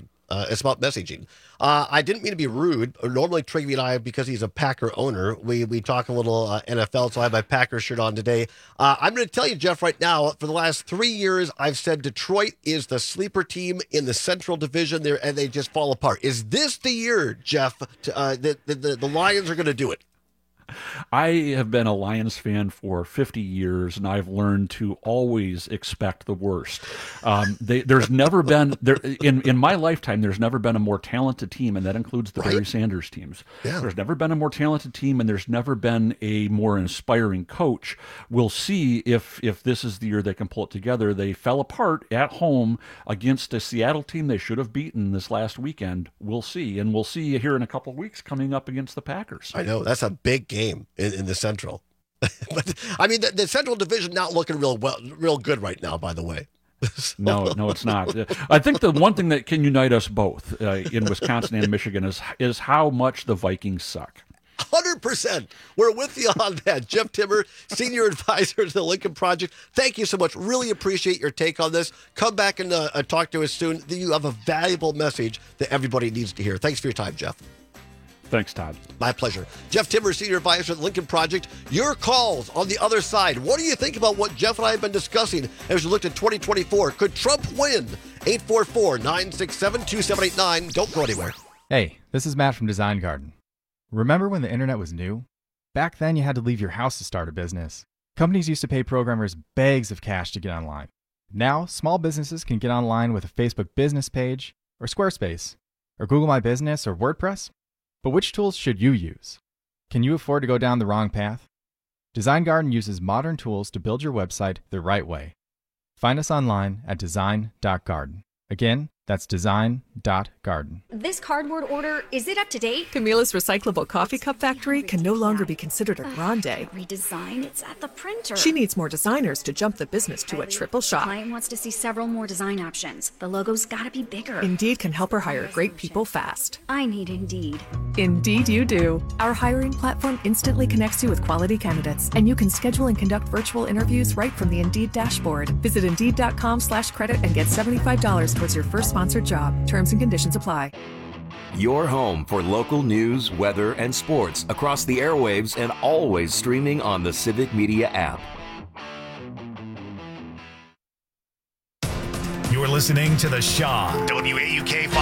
I didn't mean to be rude. Normally, Trigby and I, because he's a Packer owner, we talk a little NFL, so I have my Packer shirt on today. I'm going to tell you, Jeff, right now, for the last 3 years, I've said Detroit is the sleeper team in the Central Division there, and they just fall apart. Is this the year, Jeff, that the Lions are going to do it? I have been a Lions fan for 50 years, and I've learned to always expect the worst. There's never been in my lifetime. There's never been a more talented team, and that includes the Barry Sanders teams. Yeah. There's never been a more talented team, and there's never been a more inspiring coach. We'll see if this is the year they can pull it together. They fell apart at home against a Seattle team they should have beaten this last weekend. We'll see, and we'll see here in a couple of weeks coming up against the Packers. I know that's a big game in the Central. But I mean, the Central Division not looking real good right now, by the way. No, it's not. I think the one thing that can unite us both in Wisconsin and Michigan is how much the Vikings suck. 100%. We're with you on that. Jeff Timmer, Senior Advisor to the Lincoln Project. Thank you so much. Really appreciate your take on this. Come back and talk to us soon. You have a valuable message that everybody needs to hear. Thanks for your time, Jeff. Thanks, Todd. My pleasure. Jeff Timmer, Senior Advisor at the Lincoln Project. Your calls on the other side. What do you think about what Jeff and I have been discussing as we looked at 2024? Could Trump win? 844-967-2789. Don't go anywhere. Hey, this is Matt from Design Garden. Remember when the internet was new? Back then, you had to leave your house to start a business. Companies used to pay programmers bags of cash to get online. Now, small businesses can get online with a Facebook business page, or Squarespace, or Google My Business, or WordPress. But which tools should you use? Can you afford to go down the wrong path? Design Garden uses modern tools to build your website the right way. Find us online at design.garden. Again, That's design.garden. This cardboard order, is it up to date? Camila's recyclable coffee cup factory can no longer be considered a grande. Redesign, it's at the printer. She needs more designers to jump the business to a triple shot. Client wants to see several more design options. The logo's gotta be bigger. Indeed can help her hire great people fast. I need Indeed. Indeed you do. Our hiring platform instantly connects you with quality candidates, and you can schedule and conduct virtual interviews right from the Indeed dashboard. Visit Indeed.com/credit and get $75 towards your first sponsored job. Terms and conditions apply. Your home for local news, weather, and sports across the airwaves and always streaming on the Civic Media app. You're listening to The Shaw, WAUK